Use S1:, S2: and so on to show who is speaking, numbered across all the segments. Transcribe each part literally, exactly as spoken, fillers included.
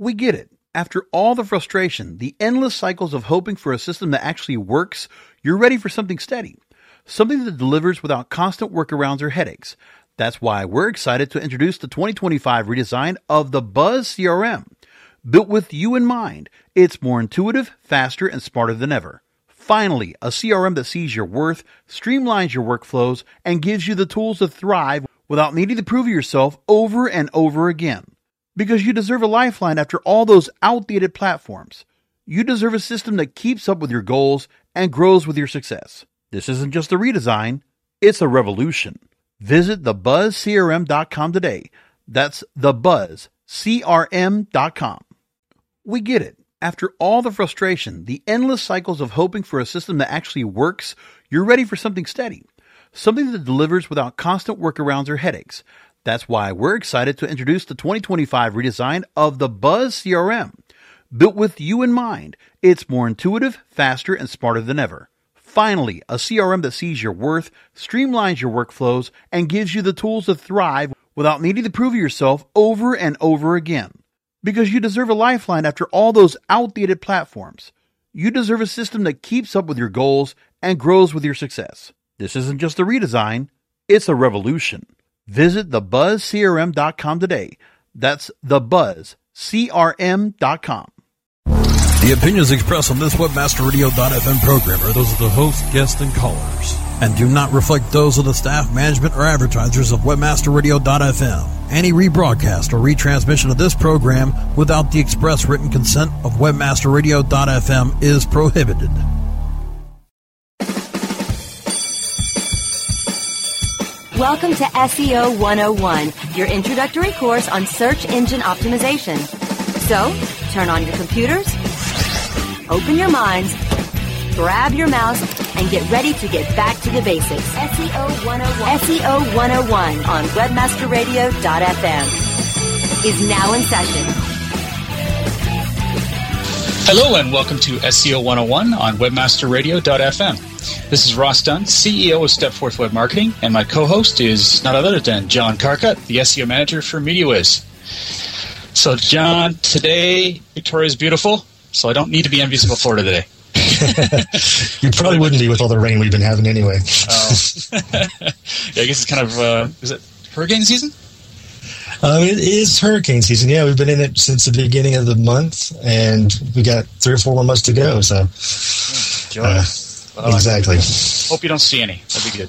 S1: We get it. After all the frustration, the endless cycles of hoping for a system that actually works, you're ready for something steady. Something that delivers without constant workarounds or headaches. That's why we're excited to introduce the twenty twenty-five redesign of the Buzz C R M. Built with you in mind, it's more intuitive, faster, and smarter than ever. Finally, a C R M that sees your worth, streamlines your workflows, and gives you the tools to thrive without needing to prove yourself over and over again. Because you deserve a lifeline after all those outdated platforms. You deserve a system that keeps up with your goals and grows with your success. This isn't just a redesign, it's a revolution. Visit the buzz c r m dot com today. That's the buzz c r m dot com. We get it. After all the frustration, the endless cycles of hoping for a system that actually works, you're ready for something steady. Something that delivers without constant workarounds or headaches. That's why we're excited to introduce the twenty twenty-five redesign of the Buzz C R M. Built with you in mind, it's more intuitive, faster, and smarter than ever. Finally, a C R M that sees your worth, streamlines your workflows, and gives you the tools to thrive without needing to prove yourself over and over again. Because you deserve a lifeline after all those outdated platforms. You deserve a system that keeps up with your goals and grows with your success. This isn't just a redesign, it's a revolution. Visit the buzz c r m dot com today. That's the buzz c r m dot com.
S2: The opinions expressed on this webmaster radio dot f m program are those of the host, guests, and callers, and do not reflect those of the staff, management, or advertisers of webmaster radio dot f m. Any rebroadcast or retransmission of this program without the express written consent of webmaster radio dot f m is prohibited.
S3: Welcome to S E O one oh one, your introductory course on search engine optimization. So, turn on your computers, open your minds, grab your mouse, and get ready to get back to the basics. S E O one oh one. S E O one oh one on webmaster radio dot f m is now in session.
S4: Hello and welcome to S E O one oh one on webmaster radio dot f m. This is Ross Dunn, C E O of Stepforth Web Marketing, and my co-host is none other than John Carcutt, the S E O manager for MediaWiz. So, John, today Victoria's beautiful, so I don't need to be envious about Florida today.
S5: You probably wouldn't be with all the rain we've been having anyway.
S4: Oh. Yeah, I guess it's kind of, uh, is it hurricane season?
S5: Um, it is hurricane season. Yeah, we've been in it since the beginning of the month, and we got three or four more months to go. So, uh, well, exactly.
S4: Hope you don't see any. That'd be good.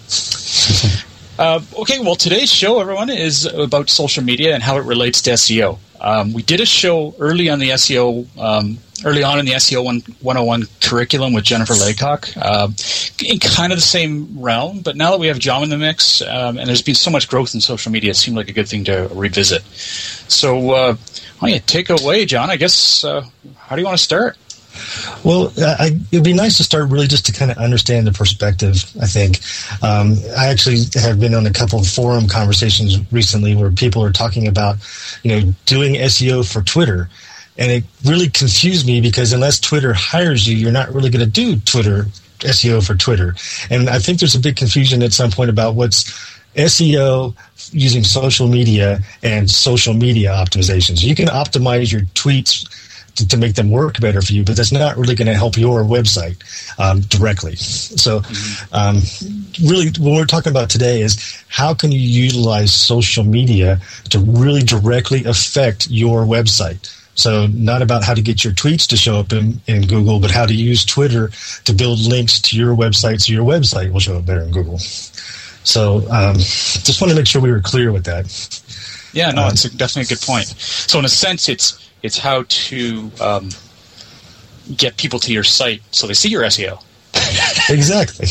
S4: uh, okay, well, today's show, everyone, is about social media and how it relates to S E O. Um, we did a show early on the S E O, um, early on in the S E O one oh one curriculum with Jennifer Laycock, uh, in kind of the same realm. But now that we have John in the mix, um, and there's been so much growth in social media, it seemed like a good thing to revisit. So, uh, why don't you take it away, John? I guess, uh, how do you want to start?
S5: Well, I, it would be nice to start really just to kind of understand the perspective, I think. Um, I actually have been on a couple of forum conversations recently where people are talking about, you know, doing S E O for Twitter. And it really confused me because unless Twitter hires you, you're not really going to do Twitter S E O for Twitter. And I think there's a big confusion at some point about what's S E O using social media and social media optimizations. You can optimize your tweets to, to make them work better for you, but that's not really going to help your website um, directly. So um, really what we're talking about today is how can you utilize social media to really directly affect your website? So not about how to get your tweets to show up in, in Google, but how to use Twitter to build links to your website so your website will show up better in Google. So um, just want to make sure we were clear with that.
S4: Yeah, no,
S5: um,
S4: it's a, definitely a good point. So in a sense, it's it's how to um, get people to your site so they see your S E O.
S5: Exactly.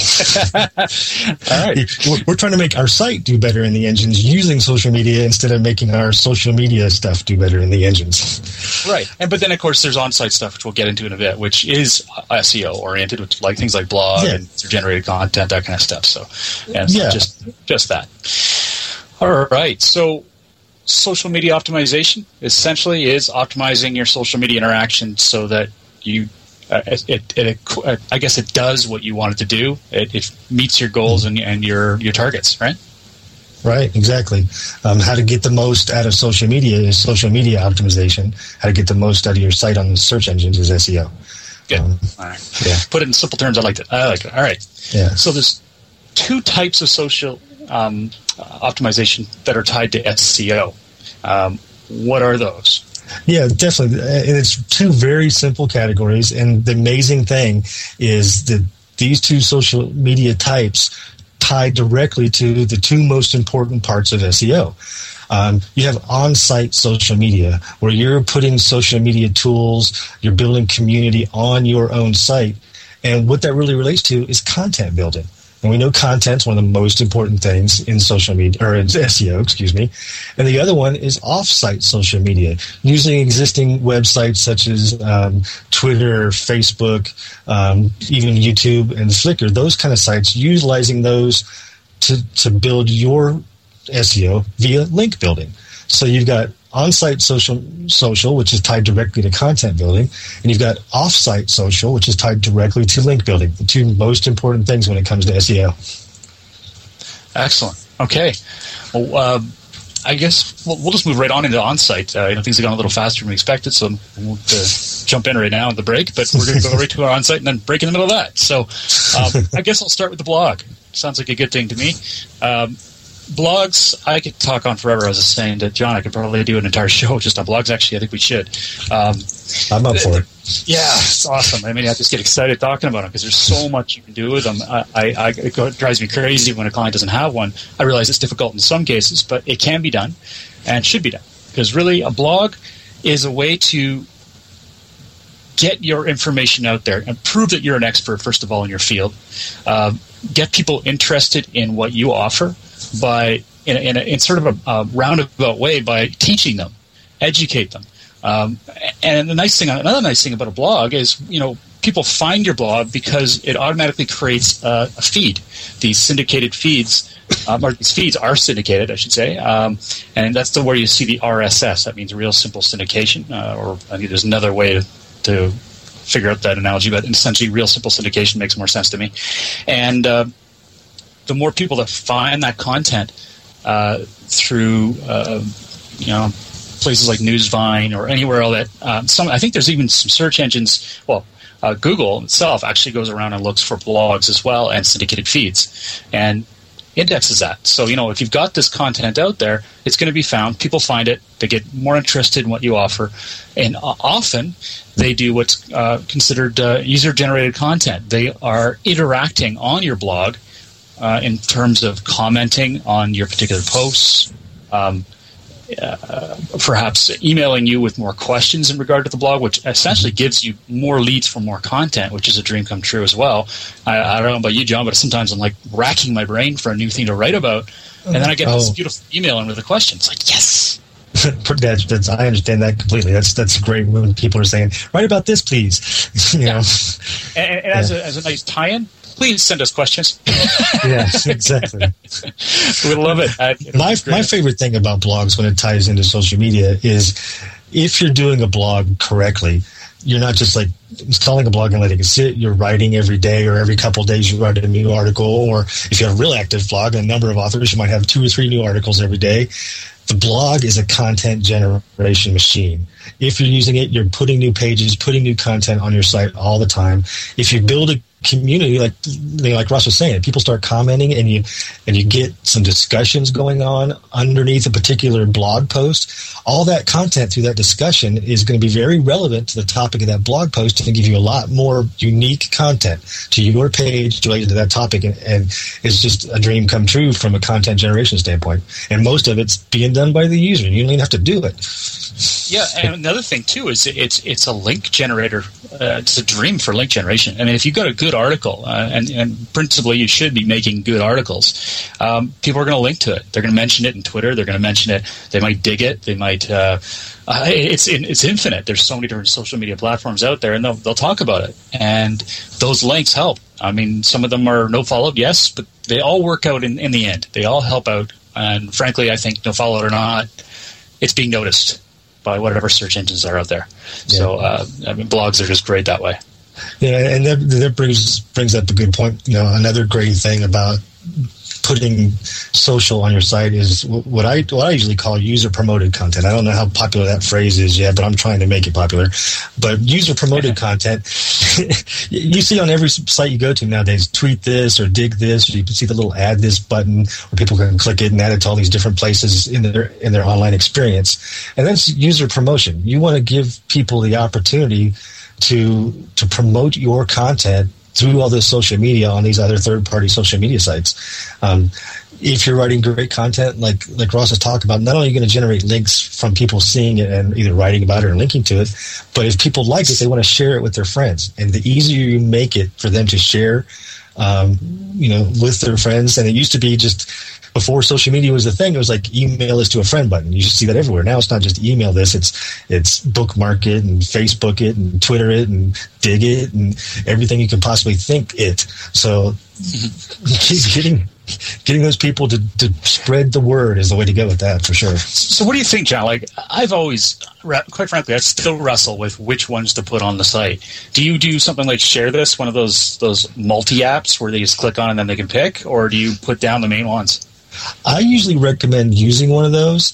S4: All right.
S5: We're, we're trying to make our site do better in the engines using social media instead of making our social media stuff do better in the engines.
S4: Right. And but then of course there's on-site stuff which we'll get into in a bit, which is S E O oriented, which like things like blog yeah. and generated content, that kind of stuff. So yeah, so
S5: yeah.
S4: just just that. All right. So social media optimization essentially is optimizing your social media interaction so that you Uh, it, it, it, uh, I guess it does what you want it to do. It, it meets your goals and, and your, your targets, right?
S5: Right, exactly. Um, how to get the most out of social media is social media optimization. How to get the most out of your site on the search engines is S E O.
S4: Good.
S5: Um,
S4: All right.
S5: Yeah.
S4: Put it in simple terms. I like it. I like it. All right.
S5: Yeah.
S4: So there's two types of social um, optimization that are tied to S E O. Um, what are those?
S5: Yeah, definitely. And it's two very simple categories. And the amazing thing is that these two social media types tie directly to the two most important parts of S E O. Um, you have on-site social media, where you're putting social media tools, you're building community on your own site. And what that really relates to is content building. And we know content's one of the most important things in social media, or in S E O, excuse me. And the other one is off-site social media, using existing websites such as um, Twitter, Facebook, um, even YouTube and Flickr, those kind of sites, utilizing those to, to build your S E O via link building. So you've got on-site social, social, which is tied directly to content building, and you've got off-site social, which is tied directly to link building, the two most important things when it comes to S E O.
S4: Excellent. Okay. Well, uh, I guess we'll, we'll just move right on into on-site. Uh, you know, things have gone a little faster than we expected, so we won't uh, jump in right now at the break, but we're going to go right to our on-site and then break in the middle of that. So um, I guess I'll start with the blog. Sounds like a good thing to me. Um, Blogs, I could talk on forever. I was just saying to John, I could probably do an entire show just on blogs. Actually, I think we should. Um,
S5: I'm up for it.
S4: Yeah, it's awesome. I mean, I just get excited talking about them because there's so much you can do with them. I, I, I, it drives me crazy when a client doesn't have one. I realize it's difficult in some cases, but it can be done and should be done. Because really, a blog is a way to get your information out there and prove that you're an expert, first of all, in your field. Uh, get people interested in what you offer by in, a, in, a, in sort of a, a roundabout way by teaching them, educate them. Um, and the nice thing, another nice thing about a blog is, you know, people find your blog because it automatically creates a, a feed. These syndicated feeds, um, or these feeds are syndicated, I should say, um, and that's the where you see the R S S. That means real simple syndication, uh, or I think there's another way to, to figure out that analogy, but essentially, real simple syndication makes more sense to me. And uh, the more people that find that content uh, through, uh, you know, places like Newsvine or anywhere else that um, some, I think there's even some search engines. Well, uh, Google itself actually goes around and looks for blogs as well and syndicated feeds and indexes that. So, you know, if you've got this content out there, it's going to be found. People find it. They get more interested in what you offer. And uh, often they do what's uh, considered uh, user-generated content. They are interacting on your blog uh, in terms of commenting on your particular posts, um, uh, perhaps emailing you with more questions in regard to the blog, which essentially gives you more leads for more content, which is a dream come true as well. I, I don't know about you, John, but sometimes I'm like racking my brain for a new thing to write about, and then I get oh. this beautiful email in with a question. It's like, yes.
S5: that's, that's, I understand that completely. That's that's great when people are saying, write about this, please. you
S4: yeah.
S5: know,
S4: and, and yeah. as a as a nice tie-in, please send us questions.
S5: Yes, exactly.
S4: We love it. Uh,
S5: my my favorite thing about blogs when it ties into social media is if you're doing a blog correctly, you're not just like installing a blog and letting it sit. You're writing every day or every couple of days you write a new article. Or if you have a real active blog and a number of authors, you might have two or three new articles every day. The blog is a content generation machine. If you're using it, you're putting new pages, putting new content on your site all the time. If you build a community, like like Russ was saying, people start commenting and you and you get some discussions going on underneath a particular blog post, all that content through that discussion is going to be very relevant to the topic of that blog post and give you a lot more unique content to your page related to that topic, and, and it's just a dream come true from a content generation standpoint. And most of it's being done by the user. You don't even have to do it.
S4: Yeah, and another thing too is it's it's a link generator. Uh, it's a dream for link generation. I mean, if you've got a good article, uh, and, and principally you should be making good articles, um, people are going to link to it. They're going to mention it in Twitter. They're going to mention it. They might dig it. They might. Uh, uh, it's it's infinite. There's so many different social media platforms out there, and they'll they'll talk about it. And those links help. I mean, some of them are no followed, yes, but they all work out in, in the end. They all help out. And frankly, I think no followed or not, it's being noticed by whatever search engines are out there. Yeah. So, uh, I mean, blogs are just great that way.
S5: Yeah, and that, that brings brings up a good point. You know, another great thing about putting social on your site is what I what I usually call user promoted content. I don't know how popular that phrase is yet, but I'm trying to make it popular. But user promoted content, you see on every site you go to nowadays, tweet this or dig this, or you can see the little add this button where people can click it and add it to all these different places in their in their online experience. And that's user promotion. You want to give people the opportunity to to promote your content through all this social media on these other third-party social media sites. Um, if you're writing great content, like like Ross has talked about, not only are you going to generate links from people seeing it and either writing about it or linking to it, but if people like it, they want to share it with their friends. And the easier you make it for them to share, um, you know, with their friends, and it used to be just before social media was a thing, it was like email this to a friend button. You just see that everywhere. Now it's not just email this, it's it's bookmark it and Facebook it and Twitter it and dig it and everything you can possibly think it. So getting getting those people to, to spread the word is the way to go with that, for sure.
S4: So what do you think, John? Like, I've always, quite frankly, I still wrestle with which ones to put on the site. Do you do something like Share This, one of those those multi-apps where they just click on and then they can pick, or do you put down the main ones?
S5: I usually recommend using one of those,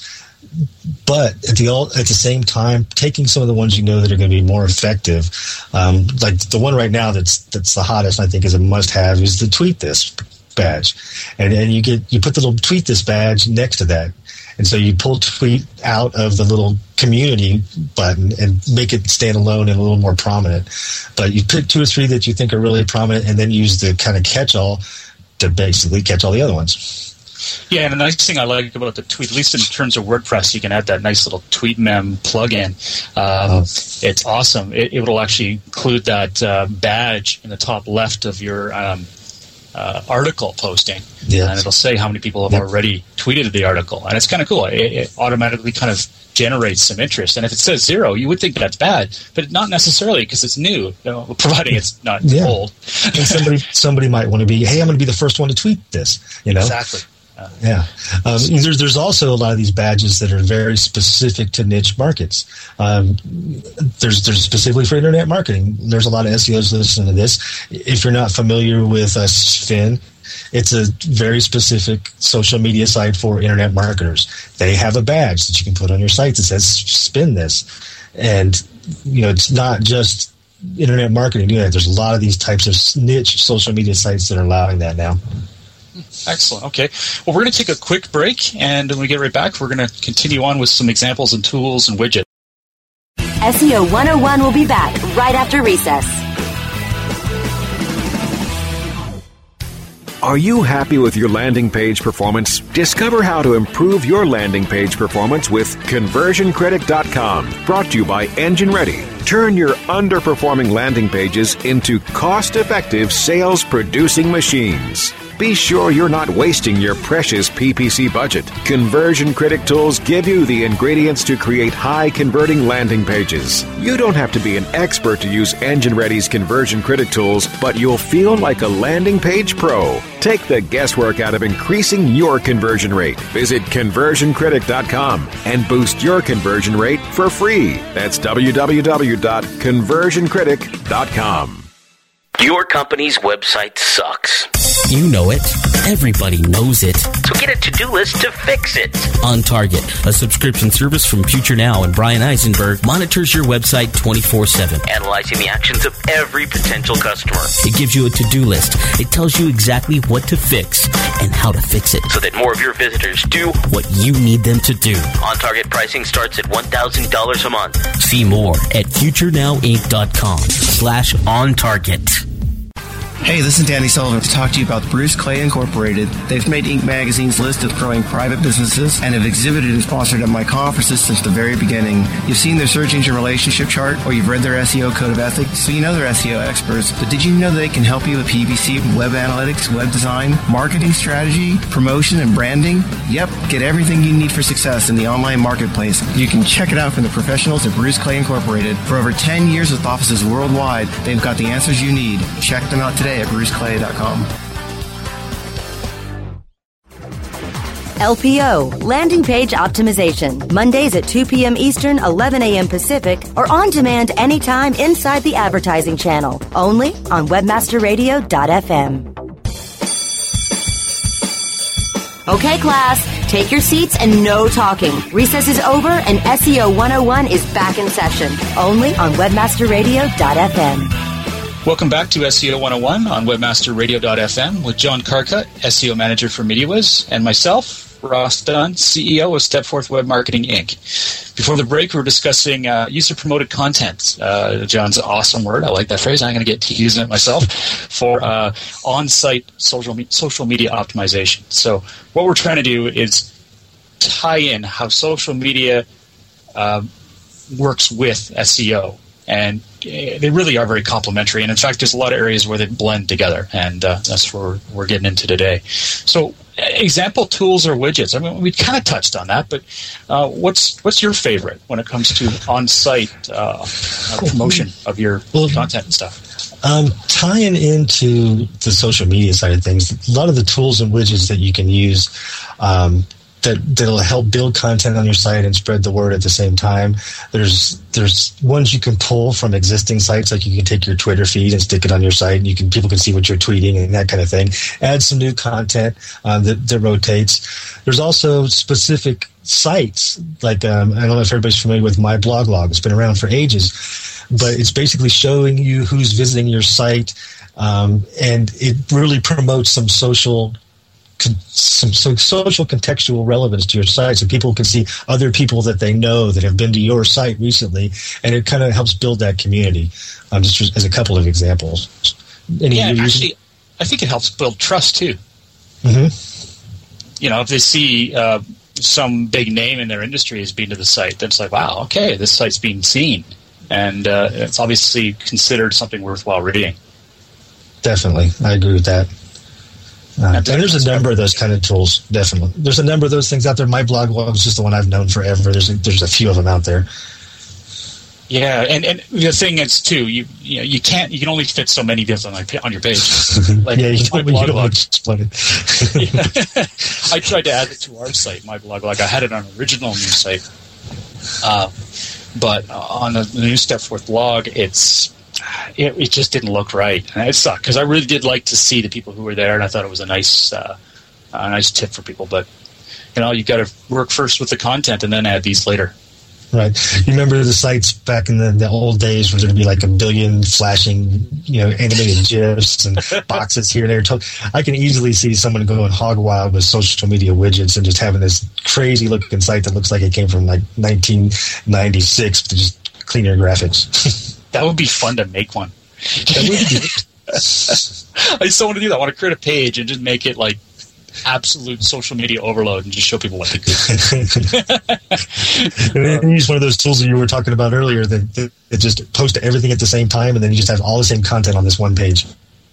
S5: but at the at the same time, taking some of the ones you know that are going to be more effective. Um, like the one right now that's that's the hottest, I think, is a must-have is the Tweet This badge, and and you get you put the little Tweet This badge next to that, and so you pull tweet out of the little community button and make it stand alone and a little more prominent. But you pick two or three that you think are really prominent, and then use the kind of catch-all to basically catch all the other ones.
S4: Yeah, and the nice thing I like about the tweet, at least in terms of WordPress, you can add that nice little tweet mem plugin. Um, oh. It's awesome. It, it will actually include that uh, badge in the top left of your um, uh, article posting. Yes. And it'll say how many people have yep. already tweeted the article. And it's kind of cool. It, it automatically kind of generates some interest. And if it says zero, you would think that's bad, but not necessarily, because it's new, you know, providing it's not yeah. old.
S5: And somebody somebody might want to be, hey, I'm going to be the first one to tweet this. You know?
S4: Exactly.
S5: Yeah. Um, there's there's also a lot of these badges that are very specific to niche markets. Um, there's there's specifically for internet marketing. There's a lot of S E Os listening to this. If you're not familiar with uh, Spin, it's a very specific social media site for internet marketers. They have a badge that you can put on your site that says Spin This. And, you know, it's not just internet marketing doing that. There's a lot of these types of niche social media sites that are allowing that now.
S4: Excellent. Okay. Well, we're going to take a quick break, and when we get right back, we're going to continue on with some examples and tools and widgets.
S3: S E O one oh one will be back right after recess.
S6: Are you happy with your landing page performance? Discover how to improve your landing page performance with conversion critic dot com. Brought to you by Engine Ready. Turn your underperforming landing pages into cost-effective sales-producing machines. Be sure you're not wasting your precious P P C budget. Conversion Critic tools give you the ingredients to create high-converting landing pages. You don't have to be an expert to use Engine Ready's Conversion Critic tools, but you'll feel like a landing page pro. Take the guesswork out of increasing your conversion rate. Visit conversion critic dot com and boost your conversion rate for free. That's w w w dot conversion critic dot com.
S7: Your company's website sucks.
S8: You know it. Everybody knows it.
S7: So get a to-do list to fix it.
S8: On Target, a subscription service from Future Now and Brian Eisenberg, monitors your website twenty-four seven.
S7: Analyzing the actions of every potential customer.
S8: It gives you a to-do list. It tells you exactly what to fix and how to fix it.
S7: So that more of your visitors do
S8: what you need them to do.
S7: On Target pricing starts at one thousand dollars a month.
S8: See more at future now inc dot com slash on target.
S9: Hey, this is Danny Sullivan to talk to you about Bruce Clay Incorporated. They've made Inc Magazine's list of growing private businesses and have exhibited and sponsored at my conferences since the very beginning. You've seen their search engine relationship chart, or you've read their S E O code of ethics, so you know they're S E O experts. But did you know they can help you with P P C, web analytics, web design, marketing strategy, promotion, and branding? Yep, get everything you need for success in the online marketplace. You can check it out from the professionals at Bruce Clay Incorporated. For over ten years with offices worldwide, they've got the answers you need. Check them out today at bruce clay dot com.
S3: L P O, Landing Page Optimization, Mondays at two p.m. Eastern, eleven a.m. Pacific, or on demand anytime inside the advertising channel, only on webmaster radio dot f m. Okay, class, take your seats and no talking. Recess is over and S E O one oh one is back in session, only on webmaster radio dot f m.
S4: Welcome back to S E O one oh one on webmaster radio dot f m with John Carcutt, S E O Manager for MediaWiz, and myself, Ross Dunn, C E O of Stepforth Web Marketing, Incorporated. Before the break, we were discussing uh, user-promoted content. Uh, John's awesome word. I like that phrase. I'm going to get to using it myself for uh, on-site social me- social media optimization. So what we're trying to do is tie in how social media uh, works with S E O. And they really are very complementary. And in fact, there's a lot of areas where they blend together. And uh, that's what we're, we're getting into today. So example tools or widgets. I mean, we kind of touched on that, but uh, what's what's your favorite when it comes to on-site uh, uh, promotion of your well, content and stuff?
S5: Um, tying into the social media side of things, a lot of the tools and widgets that you can use um, that that'll help build content on your site and spread the word at the same time. There's there's ones you can pull from existing sites, like you can take your Twitter feed and stick it on your site, and you can people can see what you're tweeting and that kind of thing. Add some new content um, that that rotates. There's also specific sites like um, I don't know if everybody's familiar with My Blog Log. It's been around for ages, but it's basically showing you who's visiting your site, um, and it really promotes some social. Some, some social contextual relevance to your site, so people can see other people that they know that have been to your site recently, and it kind of helps build that community. Um, just as a couple of examples. Any
S4: yeah, actually, I think it helps build trust too.
S5: Mm-hmm.
S4: You know, if they see uh, some big name in their industry has been to the site, then it's like, wow, okay, this site's being seen, and uh, it's obviously considered something worthwhile reading.
S5: Definitely, I agree with that. Uh, and there's a number of those kind of tools, definitely. There's a number of those things out there. My blog log is just the one I've known forever. There's a, there's a few of them out there.
S4: Yeah, and, and the thing is too, you you know, you can't you can only fit so many videos on like, on your page. Like,
S5: yeah, you
S4: my
S5: don't,
S4: blog
S5: you
S4: log.
S5: Explain it.
S4: Yeah. I tried to add it to our site, My Blog Log. I had it on an original news site, uh, but on the new Stepforth blog, it's. It, it just didn't look right, and it sucked because I really did like to see the people who were there, and I thought it was a nice, uh, a nice tip for people. But you know, you got to work first with the content and then add these later.
S5: Right. You remember the sites back in the, the old days where there'd be like a billion flashing, you know, animated GIFs and boxes here and there. I can easily see someone going hog wild with social media widgets and just having this crazy looking site that looks like it came from like nineteen ninety-six with just cleaner graphics.
S4: That would be fun to make one. That would be. I just don't want to do that. I want to create a page and just make it like absolute social media overload and just show people what to do.
S5: And use one of those tools that you were talking about earlier that, that, that just post everything at the same time, and then you just have all the same content on this one page.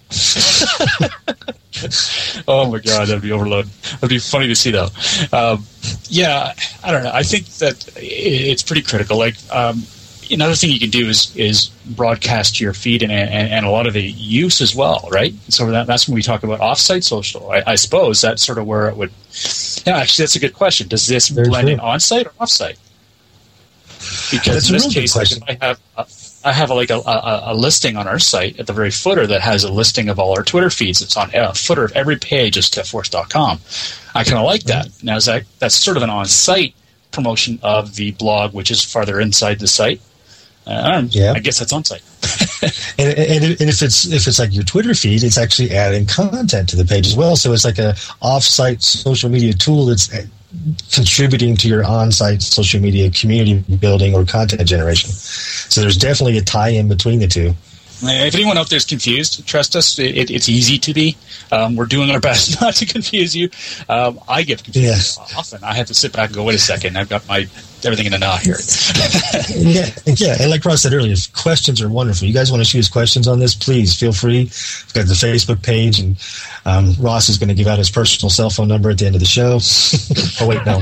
S4: Oh my god, that'd be overload. That'd be funny to see though. Um, yeah, I don't know. I think that it's pretty critical. Like. Um, Another thing you can do is is broadcast your feed and, and, and a lot of the use as well, right? So that, that's when we talk about off-site social. I, I suppose that's sort of where it would. Yeah, actually, that's a good question. Does this Very blend true. in on-site or off-site? Because that's in this case, like if I have a, I have a, like a, a, a listing on our site at the very footer that has a listing of all our Twitter feeds. It's on a footer of every page of stepforth dot com. I kind of like that. Now, is that that's sort of an on-site promotion of the blog, which is farther inside the site. Uh, yeah. I guess that's on site.
S5: and, and, and if it's if it's like your Twitter feed, it's actually adding content to the page as well. So it's like a off-site social media tool that's contributing to your on-site social media community building or content generation. So there's definitely a tie-in between the two.
S4: If anyone out there is confused, trust us, it, it's easy to be. Um, we're doing our best not to confuse you. Um, I get confused yeah. often. I have to sit back and go, wait a second, I've got my everything in a knot here.
S5: yeah, yeah, and like Ross said earlier, questions are wonderful. You guys want to shoot us questions on this, please feel free. We've got the Facebook page, and um, Ross is going to give out his personal cell phone number at the end of the show. Oh, wait, no.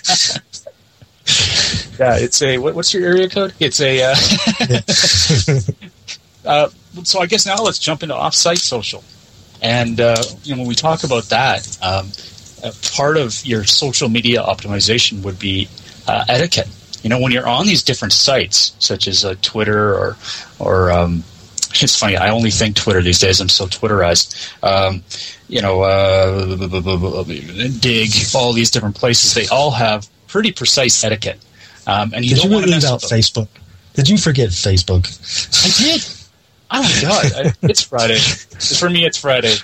S4: Yeah, it's a, what, what's your area code? It's a... Uh, Uh, so I guess now let's jump into off-site social. And uh, you know, when we talk about that, um, uh, part of your social media optimization would be uh, etiquette. You know, when you're on these different sites, such as uh, Twitter or or um, It's funny. I only think Twitter these days. I'm so Twitterized. Um, you know, uh, Dig, all these different places. They all have pretty precise etiquette. Um, and you
S5: Did
S4: don't
S5: you
S4: want to
S5: really
S4: mess
S5: about
S4: with them.
S5: Facebook? Did you forget Facebook?
S4: I did. Oh my god! I, it's Friday. For me, it's Friday.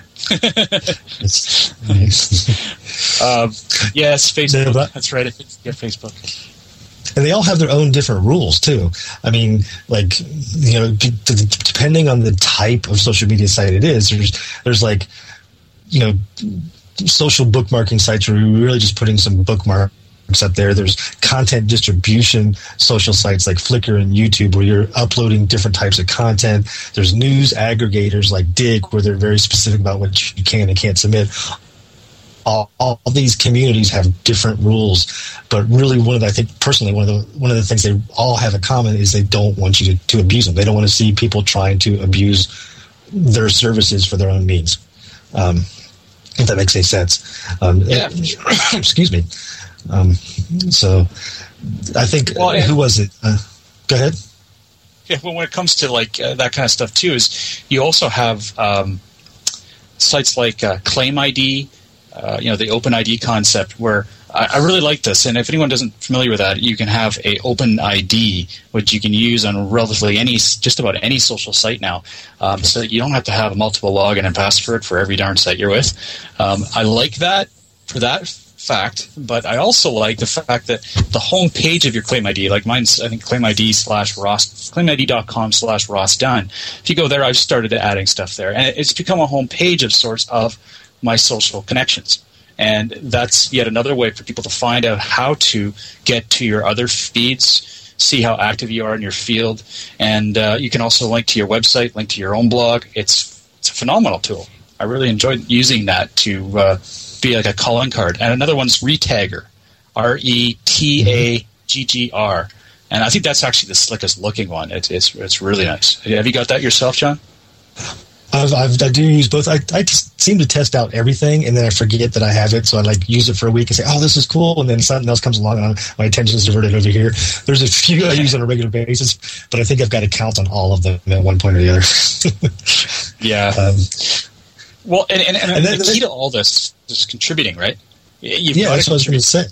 S5: It's nice.
S4: um, yes, Facebook.
S5: No, but-
S4: That's right. Yeah, Facebook.
S5: And they all have their own different rules too. I mean, like, you know, d- d- depending on the type of social media site it is, there's there's like, you know, social bookmarking sites where you're really just putting some bookmarks up there. There's content distribution social sites like Flickr and YouTube where you're uploading different types of content. There's news aggregators like Dig where they're very specific about what you can and can't submit. All, all these communities have different rules, but really, one of the, I think personally, one of the one of the things they all have in common is they don't want you to, to abuse them. They don't want to see people trying to abuse their services for their own means. Um, if that makes any sense. Um,
S4: Yeah.
S5: Excuse me. Um, so, I think
S4: Well, and-
S5: who was it? Uh, go ahead.
S4: Yeah, well, when it comes to like uh, that kind of stuff too, is you also have um, sites like uh, Claim I D. Uh, you know, the Open I D concept, where I, I really like this. And if anyone isn't familiar with that, you can have a Open I D, which you can use on relatively any, just about any social site now. Um, so you don't have to have a multiple login and password for every darn site you're with. Um, I like that for that fact, but I also like the fact that the home page of your Claim I D, like mine's, I think Claim I D slash Ross, claim I D dot com slash Ross Dunn. If you go there, I've started adding stuff there, and it's become a home page of sorts of my social connections. And that's yet another way for people to find out how to get to your other feeds, see how active you are in your field. And uh, you can also link to your website, link to your own blog. It's it's a phenomenal tool. I really enjoyed using that to uh, be like a calling card. And another one's Retagger, R E T A G G R. And I think that's actually the slickest looking one. It's it's it's really nice. Have you got that yourself, John?
S5: I've, I've, I do use both. I, I just seem to test out everything, and then I forget that I have it. So I like use it for a week and say, "Oh, this is cool," and then something else comes along, and my attention is diverted over here. There's a few I use on a regular basis, but I think I've got to count on all of them at one point or the other.
S4: Yeah.
S5: Um,
S4: well, and, and, and,
S5: and then,
S4: the key to all this is contributing, right? You've
S5: yeah,
S4: got
S5: that's
S4: to
S5: what I was going to say.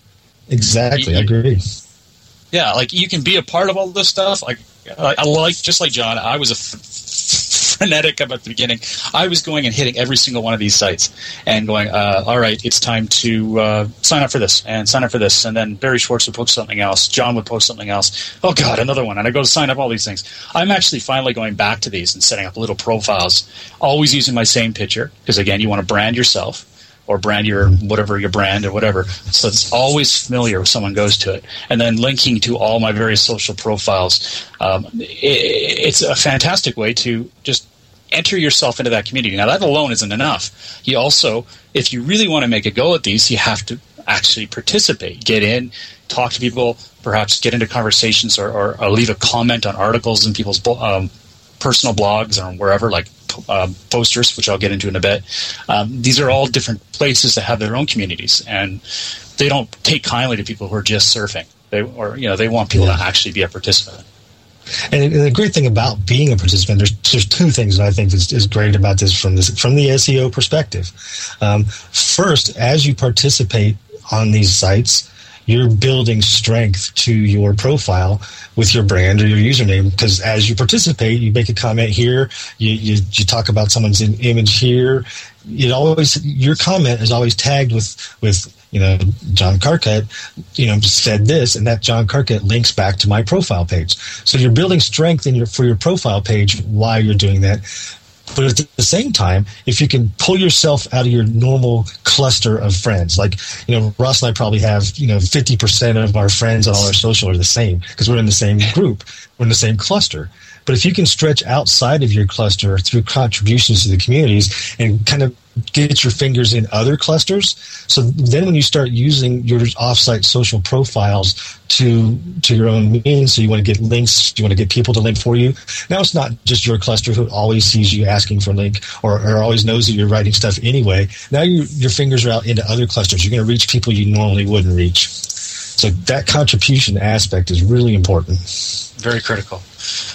S5: Exactly,
S4: You-
S5: I agree.
S4: Yeah, like you can be a part of all this stuff. Like, I, I like just like John, I was a f- frenetic about the beginning. I was going and hitting every single one of these sites and going, uh, all right, it's time to uh, sign up for this and sign up for this. And then Barry Schwartz would post something else. John would post something else. Oh, God, another one. And I go to sign up all these things. I'm actually finally going back to these and setting up little profiles, always using my same picture because, again, you want to brand yourself or brand your whatever your brand or whatever. So it's always familiar if someone goes to it. And then linking to all my various social profiles. Um, it, it's a fantastic way to just enter yourself into that community. Now, that alone isn't enough. You also, if you really want to make a go at these, you have to actually participate, get in, talk to people, perhaps get into conversations or, or, or leave a comment on articles in people's um, personal blogs or wherever, like um, posters, which I'll get into in a bit. Um, these are all different places that have their own communities, and they don't take kindly to people who are just surfing. They, or you know, they want people
S5: Yeah.
S4: to actually be a participant.
S5: And the great thing about being a participant, there's there's two things that I think is, is great about this from this from the S E O perspective. Um, first, as you participate on these sites, you're building strength to your profile with your brand or your username, because as you participate, you make a comment here, you you, you talk about someone's in, image here. It always your comment is always tagged with with you know John Carcutt, you know said this, and that John Carcutt links back to my profile page. So you're building strength in your for your profile page while you're doing that. But at the same time, if you can pull yourself out of your normal cluster of friends, like, you know, Ross and I probably have, you know, fifty percent of our friends on all our social are the same because we're in the same group. We're in the same cluster. But if you can stretch outside of your cluster through contributions to the communities and kind of get your fingers in other clusters, so then when you start using your offsite social profiles to to your own means, so you want to get links, you want to get people to link for you. Now it's not just your cluster who always sees you asking for a link or, or always knows that you're writing stuff anyway. Now you, your fingers are out into other clusters. You're going to reach people you normally wouldn't reach. So that contribution aspect is really important.
S4: Very critical.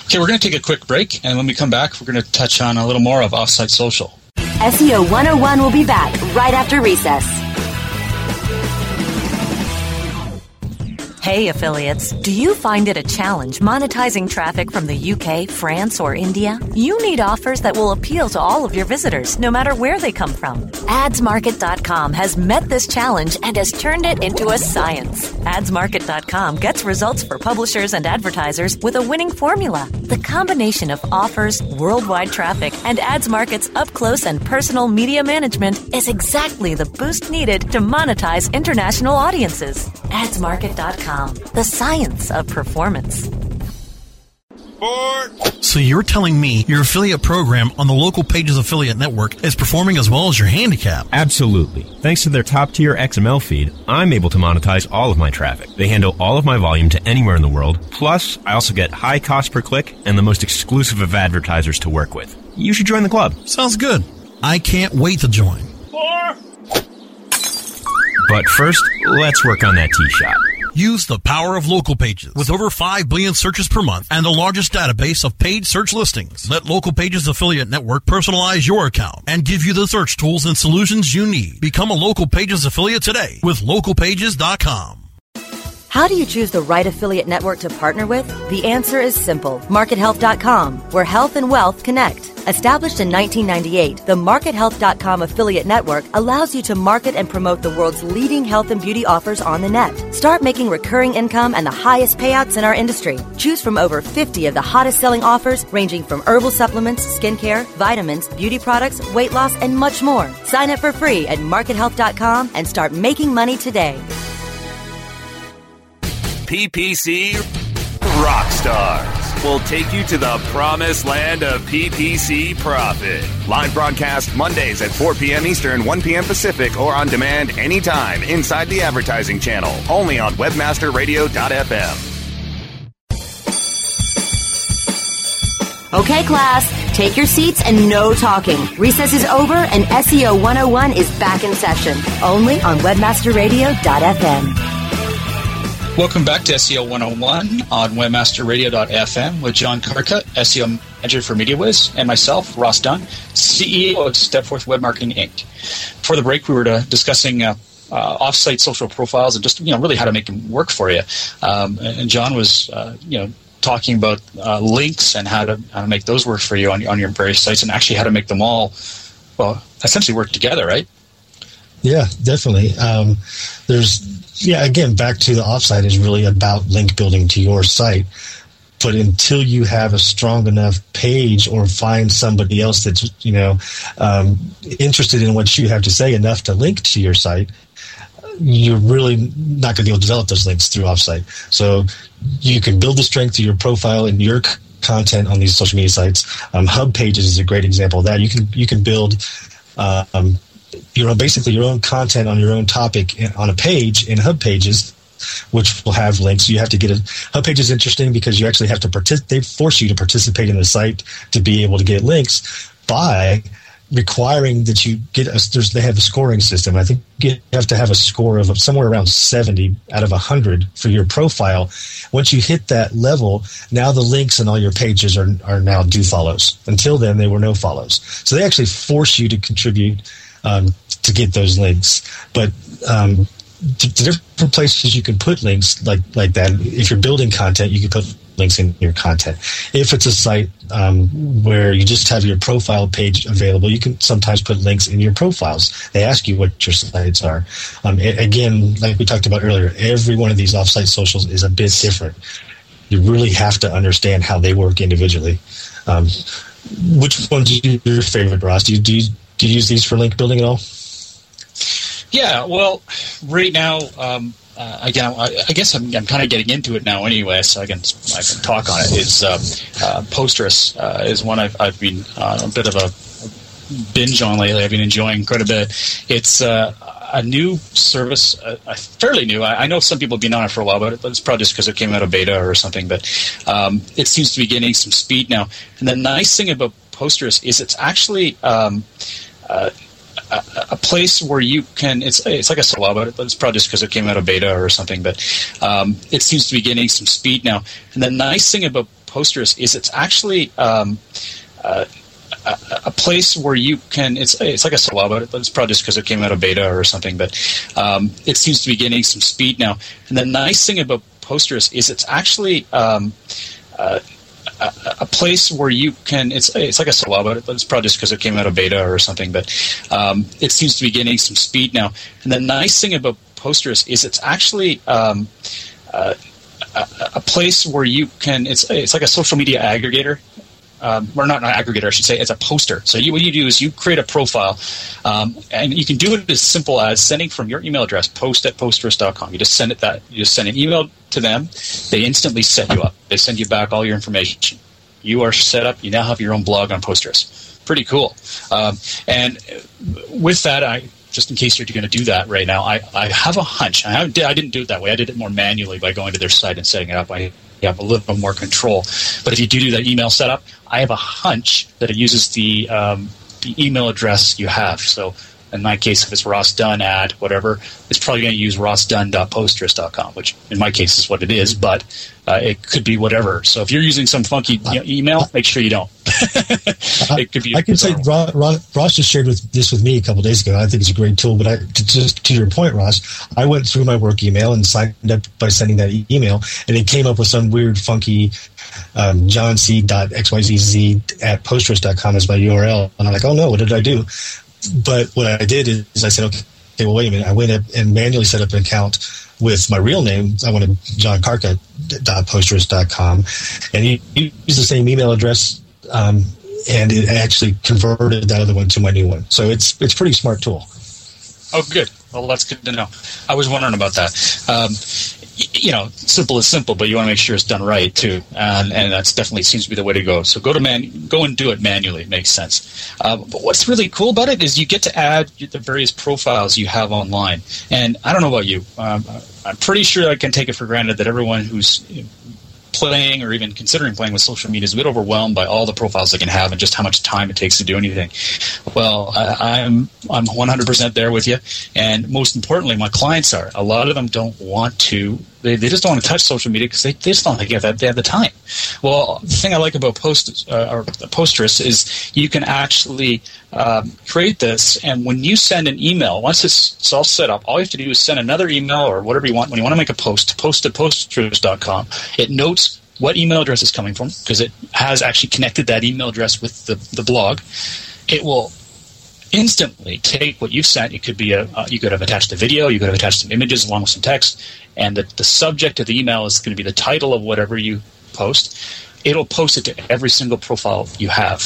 S4: Okay, we're going to take a quick break, and when we come back, we're going to touch on a little more of Offsite Social.
S3: S E O one oh one will be back right after recess. Hey, affiliates. Do you find it a challenge monetizing traffic from the U K, France, or India? You need offers that will appeal to all of your visitors, no matter where they come from. ads market dot com has met this challenge and has turned it into a science. ads market dot com gets results for publishers and advertisers with a winning formula. The combination of offers, worldwide traffic, and AdsMarket's up-close and personal media management is exactly the boost needed to monetize international audiences. ads market dot com. The science of performance.
S2: So you're telling me your affiliate program on the Local Pages Affiliate Network is performing as well as your handicap?
S10: Absolutely. Thanks to their top-tier X M L feed, I'm able to monetize all of my traffic. They handle all of my volume to anywhere in the world. Plus, I also get high cost per click and the most exclusive of advertisers to work with. You should join the club.
S2: Sounds good. I can't wait to join.
S10: But first, let's work on that tee shot.
S2: Use the power of Local Pages. With over five billion searches per month and the largest database of paid search listings, let Local Pages Affiliate Network personalize your account and give you the search tools and solutions you need. Become a Local Pages affiliate today with local pages dot com.
S3: How do you choose the right affiliate network to partner with? The answer is simple. market health dot com, where health and wealth connect. Established in nineteen ninety-eight, the market health dot com affiliate network allows you to market and promote the world's leading health and beauty offers on the net. Start making recurring income and the highest payouts in our industry. Choose from over fifty of the hottest selling offers, ranging from herbal supplements, skincare, vitamins, beauty products, weight loss, and much more. Sign up for free at market health dot com and start making money today.
S11: P P C Rockstars will take you to the promised land of P P C profit. Live broadcast Mondays at four p.m. Eastern, one p.m. Pacific, or on demand anytime inside the advertising channel. Only on webmaster radio dot f m.
S3: Okay, class, take your seats and no talking. Recess is over and S E O one oh one is back in session. Only on webmaster radio dot f m.
S4: Welcome back to S E O one oh one on webmaster radio dot f m with John Carcutt, S E O Manager for MediaWiz, and myself, Ross Dunn, C E O of Stepforth Web Marketing, Incorporated. Before the break, we were uh, discussing uh, uh, off-site social profiles and just, you know, really how to make them work for you. Um, and John was, uh, you know, talking about uh, links and how to how to make those work for you on, on your various sites, and actually how to make them all, well, essentially work together, right?
S5: Yeah, definitely. Um, there's, yeah, again, back to the offsite is really about link building to your site. But until you have a strong enough page or find somebody else that's, you know, um, interested in what you have to say enough to link to your site, you're really not going to be able to develop those links through offsite. So you can build the strength of your profile and your c- content on these social media sites. Um, Hub Pages is a great example of that. You can you can build uh, um, your own, basically your own content on your own topic in, on a page in Hub Pages, which will have links. You have to get a Hub Page is interesting because you actually have to partic- they force you to participate in the site to be able to get links by requiring that you get a, there's, they have a scoring system. I think you have to have a score of somewhere around seventy out of one hundred for your profile. Once you hit that level, now the links in all your pages are, are now do follows. Until then, they were no follows. So they actually force you to contribute um, to get those links. But um, to, to different places you can put links like, like that. If you're building content, you can put links in your content. If it's a site um, where you just have your profile page available, you can sometimes put links in your profiles. They ask you what your sites are. Um, it, again, like we talked about earlier, every one of these offsite socials is a bit different. You really have to understand how they work individually. Um, which one's your favorite, Ross? Do you, do you do you use these for link building at all?
S4: Yeah, well, right now, um, uh, again, I, I guess I'm, I'm kind of getting into it now anyway, so I can I can talk on it. Is uh, uh, Posterous uh, is one I've I've been uh, a bit of a binge on lately. I've been enjoying quite a bit. It's uh, a new service, uh, fairly new. I, I know some people have been on it for a while, but it's probably just because it came out of beta or something. But um, it seems to be getting some speed now. And the nice thing about Posterous is it's actually um, uh, A, a place where you can, it's it's like I said a while about it, but it's probably just because it came out of beta or something, but um, it seems to be getting some speed now. And the nice thing about Posterous is it's actually um, uh, a, a place where you can. It's it's like I said a while about it, but it's probably just because it came out of beta or something. But um, it seems to be getting some speed now. And the nice thing about Posterous is it's actually um, uh, a, a place where you can. It's it's like I said a while about it, but it's probably just because it came out of beta or something. But um, it seems to be getting some speed now. And the nice thing about Posterous is it's actually um, uh, a, a place where you can. It's it's like a social media aggregator. Um, or not an aggregator, I should say. It's a poster. So you, what you do is you create a profile, um, and you can do it as simple as sending from your email address, post at posterous dot com. You just send it that. You just send an email to them. They instantly set you up. They send you back all your information. You are set up. You now have your own blog on Posterous. Pretty cool. Um, and with that, I just in case you're going to do that right now, I, I have a hunch. I, haven't, I didn't do it that way. I did it more manually by going to their site and setting it up. I You have a little bit more control. But if you do do that email setup, I have a hunch that it uses the, um, the email address you have. So in my case, if it's Ross Dunn at whatever, it's probably going to use ross dunn dot posterous dot com, which in my case is what it is, but uh, it could be whatever. So if you're using some funky you know, email, make sure you don't. It could be.
S5: I can say Ross, Ross just shared with, this with me a couple of days ago. I think it's a great tool. But I, to, just to your point, Ross, I went through my work email and signed up by sending that e- email, and it came up with some weird, funky um, john c dot x y z z at posterous dot com as my U R L. And I'm like, oh no, what did I do? But what I did is I said, okay, okay, well, wait a minute. I went up and manually set up an account with my real name. I wanted john carca dot posterous dot com, and he used the same email address, um, and it actually converted that other one to my new one. So it's it's a pretty smart tool.
S4: Oh, good. Well, that's good to know. I was wondering about that. Um, you know, simple is simple, but you want to make sure it's done right too, and and that's definitely seems to be the way to go. So go to man, go and do it manually. It makes sense. Uh, but what's really cool about it is you get to add the various profiles you have online. And I don't know about you, um, I'm pretty sure I can take it for granted that everyone who's playing or even considering playing with social media is a bit overwhelmed by all the profiles they can have and just how much time it takes to do anything. Well, I, I'm I'm one hundred percent there with you, and most importantly, my clients are. A lot of them don't want to. They, they just don't want to touch social media because they, they just don't think that they have the time. Well, the thing I like about Post uh, or Posterous is you can actually um, create this, and when you send an email, once it's, it's all set up, all you have to do is send another email or whatever you want. When you want to make a post, post at posterous dot com. It notes what email address it's coming from because it has actually connected that email address with the, the blog. It will instantly take what you've sent. It could be a uh, you could have attached a video, you could have attached some images along with some text, and the, the subject of the email is going to be the title of whatever you post. It'll post it to every single profile you have.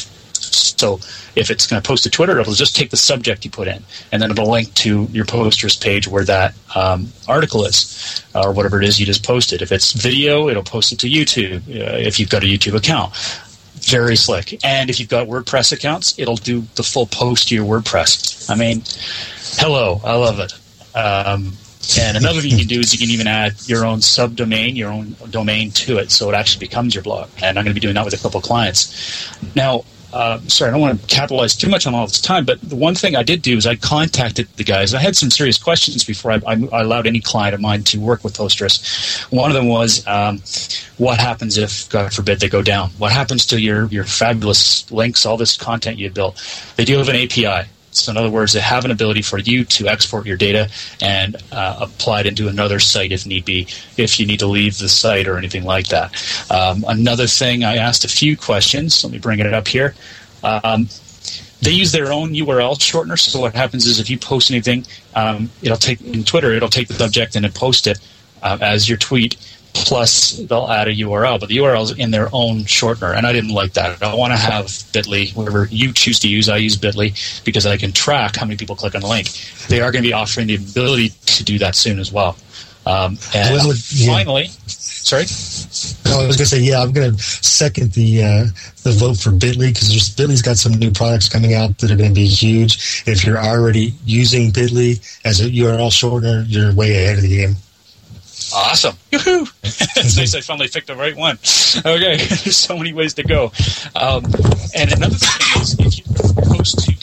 S4: So if it's going to post to Twitter, it'll just take the subject you put in, and then it'll link to your Posterous page where that um, article is, or whatever it is you just posted. If it's video, it'll post it to YouTube, uh, if you've got a YouTube account. Very slick. And if you've got WordPress accounts, it'll do the full post to your WordPress. I mean, hello, I love it. Um, and another thing you can do is you can even add your own subdomain, your own domain to it, so it actually becomes your blog. And I'm going to be doing that with a couple of clients. Now, uh, sorry, I don't want to capitalize too much on all this time, but the one thing I did do is I contacted the guys. I had some serious questions before I, I, I allowed any client of mine to work with Posterous. One of them was, um, what happens if, God forbid, they go down? What happens to your, your fabulous links, all this content you built? They do have an A P I. So in other words, they have an ability for you to export your data and uh, apply it into another site if need be, if you need to leave the site or anything like that. Um, another thing, I asked a few questions. Let me bring it up here. Um, they use their own U R L shortener. So what happens is if you post anything, um, it'll take in Twitter, it'll take the subject and it post it uh, as your tweet. Plus, they'll add a U R L, but the U R L is in their own shortener, and I didn't like that. I want to have Bitly, whatever you choose to use. I use Bitly because I can track how many people click on the link. They are going to be offering the ability to do that soon as well. Um, and well, yeah. finally, sorry?
S5: No, I was going to say, yeah, I'm going to second the uh, the vote for Bitly because Bitly's got some new products coming out that are going to be huge. If you're already using Bitly as a U R L shortener, you're way ahead of the game.
S4: Awesome. Yoo-hoo. It's nice I finally picked the right one. Okay, there's so many ways to go. Um, and another thing is if you post to uh,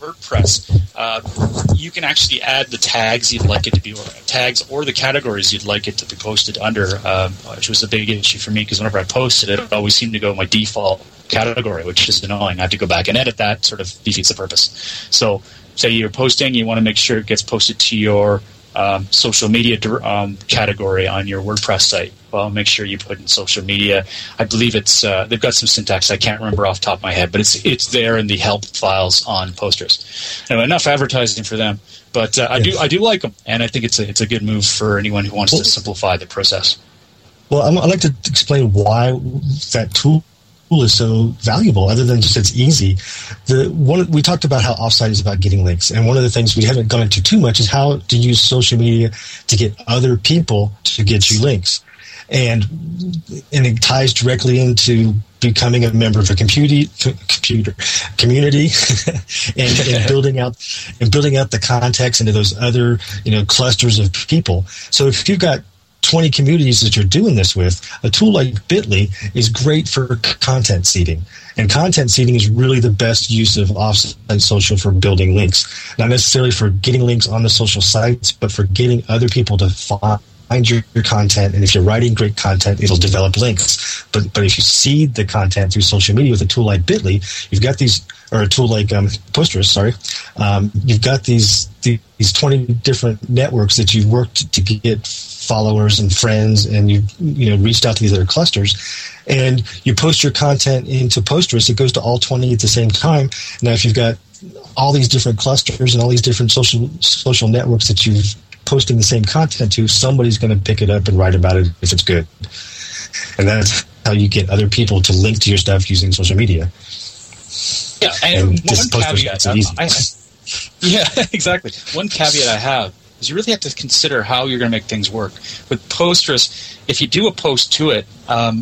S4: WordPress, uh, you can actually add the tags you'd like it to be, or tags or the categories you'd like it to be posted under, uh, which was a big issue for me because whenever I posted it, it always seemed to go my default category, which is annoying. I have to go back and edit that. Sort of defeats the purpose. So, say you're posting, you want to make sure it gets posted to your um, social media um, category on your WordPress site. Well, make sure you put in social media. I believe it's uh, they've got some syntax I can't remember off the top of my head, but it's it's there in the help files on Posters. Anyway, enough advertising for them, but uh, I do I do like them, and I think it's a it's a good move for anyone who wants to simplify the process.
S5: Well, I'm, I'd like to explain why that tool is so valuable, other than just it's easy. The one we talked about how Offsite is about getting links, and one of the things we haven't gone into too much is how to use social media to get other people to get you links. And and it ties directly into becoming a member of a computer computer community and, and building out and building out the context into those other, you know, clusters of people. So if you've got twenty communities that you're doing this with, a tool like Bitly is great for content seeding. And content seeding is really the best use of offsite social for building links. Not necessarily for getting links on the social sites, but for getting other people to find Find your, your content, and if you're writing great content, it'll develop links. But but if you seed the content through social media with a tool like Bitly, you've got these, or a tool like um, Posters, sorry, um, you've got these these twenty different networks that you've worked to get followers and friends, and you've you know reached out to these other clusters, and you post your content into Posters. It goes to all twenty at the same time. Now, if you've got all these different clusters and all these different social social networks that you've posting the same content to, somebody's going to pick it up and write about it if it's good. And that's how you get other people to link to your stuff using social media.
S4: Yeah, and, and one caveat.
S5: Easy.
S4: I, I, yeah, exactly. One caveat I have is you really have to consider how you're going to make things work. With Posters, if you do a post to it, um,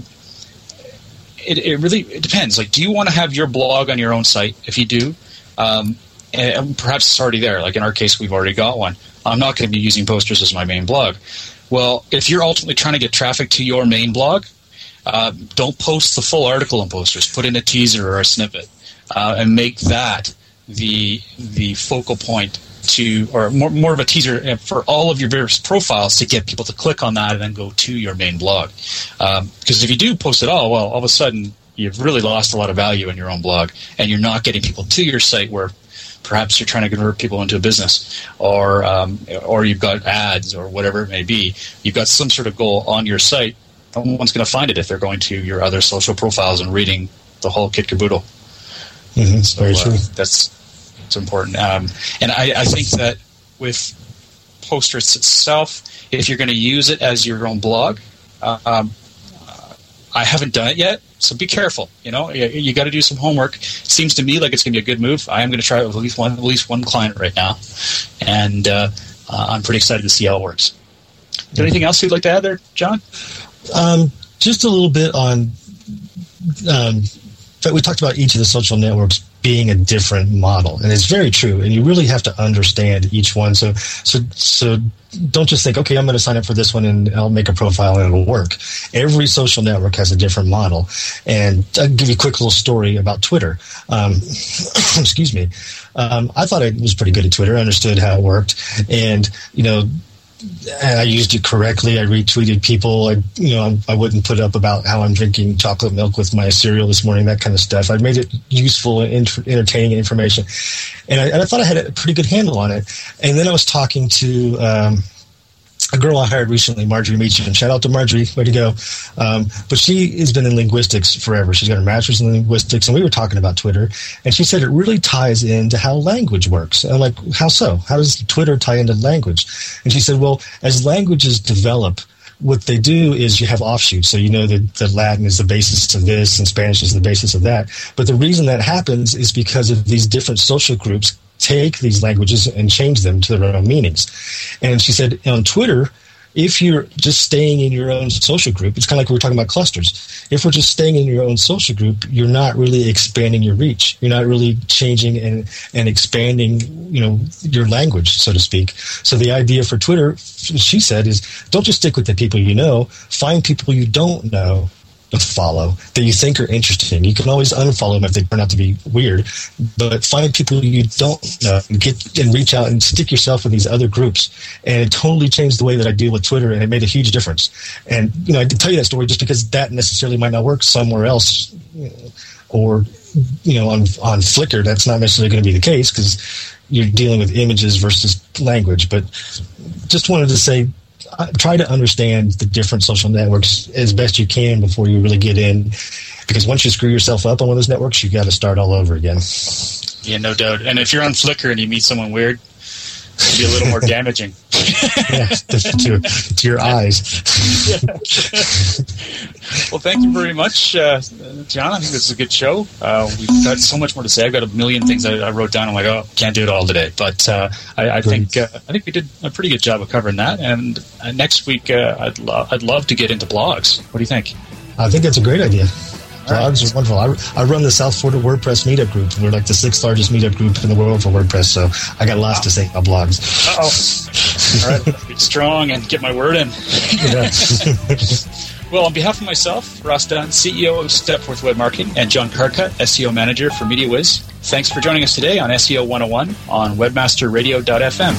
S4: it, it really it depends. Like, do you want to have your blog on your own site? If you do, um, and perhaps it's already there. Like in our case, we've already got one. I'm not going to be using Posters as my main blog. Well, if you're ultimately trying to get traffic to your main blog, uh, don't post the full article on Posters. Put in a teaser or a snippet, uh, and make that the the focal point to, or more more of a teaser for all of your various profiles to get people to click on that and then go to your main blog. Um, because if you do post it all, well, all of a sudden you've really lost a lot of value in your own blog, and you're not getting people to your site where perhaps you're trying to convert people into a business, or um, or you've got ads or whatever it may be. You've got some sort of goal on your site. No one's going to find it if they're going to your other social profiles and reading the whole kit caboodle.
S5: Mm-hmm.
S4: So,
S5: Very true.
S4: Uh, that's, that's important. Um, and I, I think that with Posters itself, if you're going to use it as your own blog, uh, um, I haven't done it yet, so be careful. You know, you, you got to do some homework. It seems to me like it's going to be a good move. I am going to try it with at least one, at least one client right now, and uh, uh, I'm pretty excited to see how it works. Is there anything else you'd like to add there, John?
S5: Um, just a little bit on. Um, we talked about each of the social networks being a different model, and it's very true. And you really have to understand each one. So, so, so. Don't just think, okay, I'm going to sign up for this one and I'll make a profile and it'll work. Every social network has a different model. And I'll give you a quick little story about Twitter. Um, excuse me. Um, I thought I was pretty good at Twitter. I understood how it worked. And, you know, I used it correctly. I retweeted people. I, you know, I wouldn't put up about how I'm drinking chocolate milk with my cereal this morning, that kind of stuff. I made it useful and entertaining information. And I, and I thought I had a pretty good handle on it. And then I was talking to um, a girl I hired recently, Marjorie Meacham. Shout out to Marjorie. Way to go. Um, but she has been in linguistics forever. She's got her master's in linguistics, and we were talking about Twitter. And she said it really ties into how language works. And I'm like, how so? How does Twitter tie into language? And she said, well, as languages develop, what they do is you have offshoots. So you know that, that Latin is the basis of this and Spanish is the basis of that. But the reason that happens is because of these different social groups take these languages and change them to their own meanings. And she said on Twitter, if you're just staying in your own social group, it's kind of like we were talking about clusters. If we're just staying in your own social group, you're not really expanding your reach. You're not really changing and, and expanding, you know, your language, so to speak. So the idea for Twitter, she said, is don't just stick with the people you know. Find people you don't know. follow that you think are interesting. You can always unfollow them if they turn out to be weird, but find people you don't know and get and reach out and stick yourself in these other groups. And it totally changed the way that I deal with Twitter, and it made a huge difference. And you know, I can tell you that story just because that necessarily might not work somewhere else, you know, or you know, on on Flickr, that's not necessarily going to be the case because you're dealing with images versus language. But just wanted to say, try to understand the different social networks as best you can before you really get in, because once you screw yourself up on one of those networks, you got to start all over again.
S4: Yeah, no doubt. And if you're on Flickr and you meet someone weird, it'll be a little more damaging.
S5: Yeah, to, to your eyes.
S4: Yeah. Well, thank you very much, uh, John. I think this is a good show. Uh, we've got so much more to say. I've got a million things I, I wrote down. I'm like, oh, can't do it all today. But uh, I, I think uh, I think we did a pretty good job of covering that. And uh, next week, uh, I'd lo- I'd love to get into blogs. What do you think?
S5: I think that's a great idea. Blogs
S4: right.
S5: are wonderful. I, I run the South Florida WordPress meetup group. We're like the sixth largest meetup group in the world for WordPress, so I got lots wow. to say about blogs.
S4: Uh-oh. All right, be strong and get my word in.
S5: Yeah.
S4: Well, on behalf of myself, Ross Dunn, C E O of Stepforth Web Marketing, and John Carcutt, S E O Manager for MediaWiz, thanks for joining us today on S E O one oh one on webmaster radio dot f m.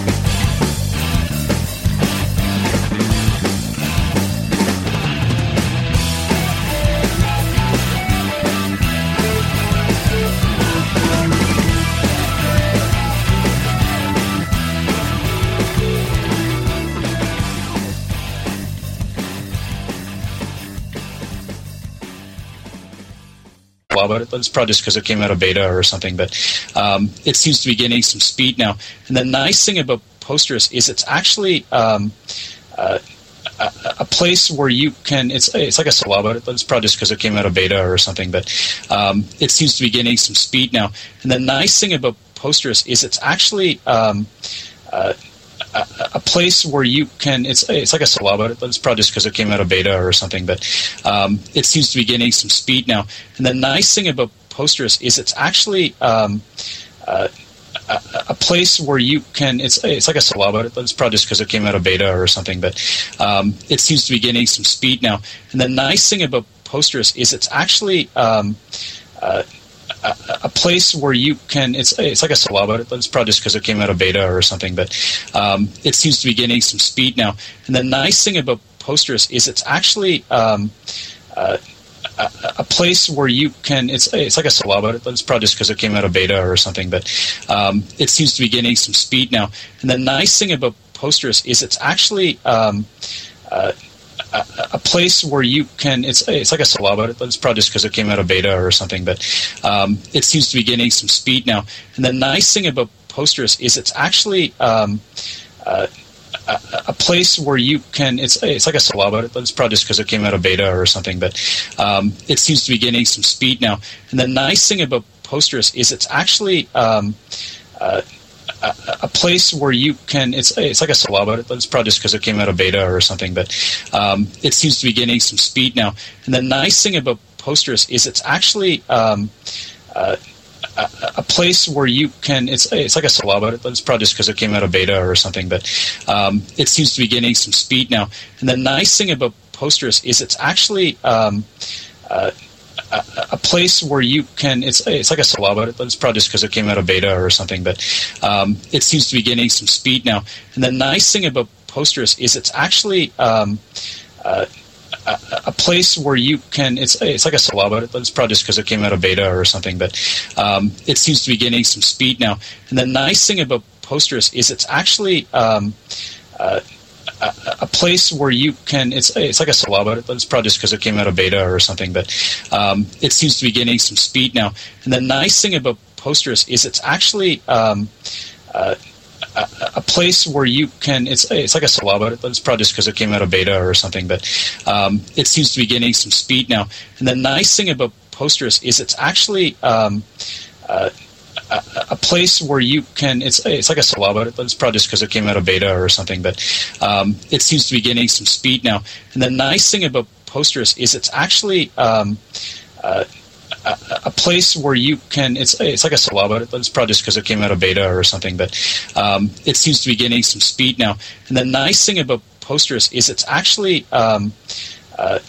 S4: About it, but it's probably just because it came out of beta or something. But um, it seems to be gaining some speed now. And the nice thing about Posterous is it's actually um, uh, a, a place where you can. It's it's like I said about it, but it's probably just because it came out of beta or something. But um, it seems to be gaining some speed now. And the nice thing about Posterous is it's actually um, uh, A, a place where you can. It's it's like I said about it, but it's probably just because it came out of beta or something. But um, it seems to be gaining some speed now. And the nice thing about Posterous is it's actually um, uh, a, a place where you can. It's it's like I said about it, but it's probably just because it came out of beta or something. But um, it seems to be gaining some speed now. And the nice thing about Posterous is it's actually um, uh, A, a place where you can. It's it's like I said about it, but it's probably just because it came out of beta or something. But um, it seems to be gaining some speed now. And the nice thing about Posterous is it's actually um, uh, a, a place where you can. It's it's like I said about it, but it's probably just because it came out of beta or something. But um, it seems to be gaining some speed now. And the nice thing about Posterous is it's actually um, uh, A, a place where you can. It's it's like I said about it, but it's probably just because it came out of beta or something. But um, it seems to be gaining some speed now. And the nice thing about Posterous is it's actually um, uh, a, a place where you can. It's it's like I said about it, but it's probably just because it came out of beta or something. But um, it seems to be gaining some speed now. And the nice thing about Posterous is it's actually um, uh, A, a place where you can. It's it's like I said about it, but it's probably just because it came out of beta or something. But um, it seems to be gaining some speed now. And the nice thing about Posterous is it's actually um, uh, a, a place where you can. It's it's like I said about it, but it's probably just because it came out of beta or something. But um, it seems to be gaining some speed now. And the nice thing about Posterous is it's actually um, uh, A, a place where you can. It's it's like I said about it, but it's probably just because it came out of beta or something. But um, it seems to be gaining some speed now. And the nice thing about Posterous is it's actually um, uh, a, a place where you can. It's it's like I said about it, but it's probably just because it came out of beta or something. But um, it seems to be gaining some speed now. And the nice thing about Posterous is it's actually um, uh, A, a place where you can. It's it's like I said about it, but it's probably just because it came out of beta or something. But um, it seems to be gaining some speed now. And the nice thing about Posterous is it's actually um, uh, a, a place where you can. It's it's like I said about it, but it's probably just because it came out of beta or something. But um, it seems to be gaining some speed now. And the nice thing about Posterous is it's actually um, uh, A, a place where you can. It's it's like I said about it, but it's probably just because it came out of beta or something. But um, it seems to be gaining some speed now. And the nice thing about Posterous is it's actually um, uh, a, a place where you can. It's it's like I said about it, but it's probably just because it came out of beta or something. But um, it seems to be gaining some speed now. And the nice thing about Posterous is it's actually um, uh,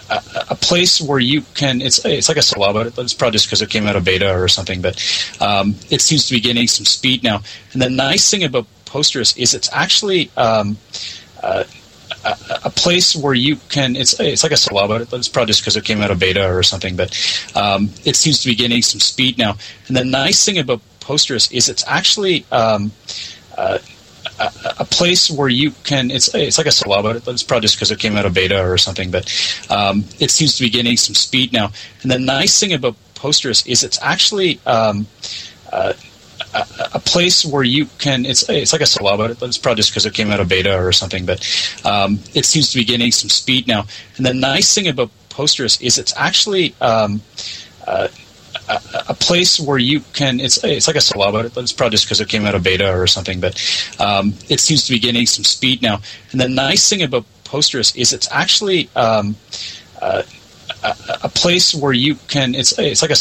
S4: a, a place where you can. It's it's like a slow about it, but it's probably just because it came out of beta or something. But um, it seems to be gaining some speed now. And the nice thing about Postgres is it's actually um, uh, a, a place where you can. It's it's like a slow about it, but it's probably just because it came out of beta or something. But um, it seems to be gaining some speed now. And the nice thing about Postgres is it's actually um, uh, a, a place where you can. It's it's like a slow about it, but it's probably just because it came out of beta or something. But um, it seems to be gaining some speed now. And the nice thing about Postgres is it's actually um, uh, a, a place where you can. It's it's like a slow about it, but it's probably just because it came out of beta or something. But um, it seems to be gaining some speed now. And the nice thing about Postgres is it's actually um, uh, A, a place where you can. It's it's like a slow about it, but it's probably just because it came out of beta or something. But um, it seems to be gaining some speed now. And the nice thing about Postgres is it's actually um, uh, a, a place where you can. It's it's like a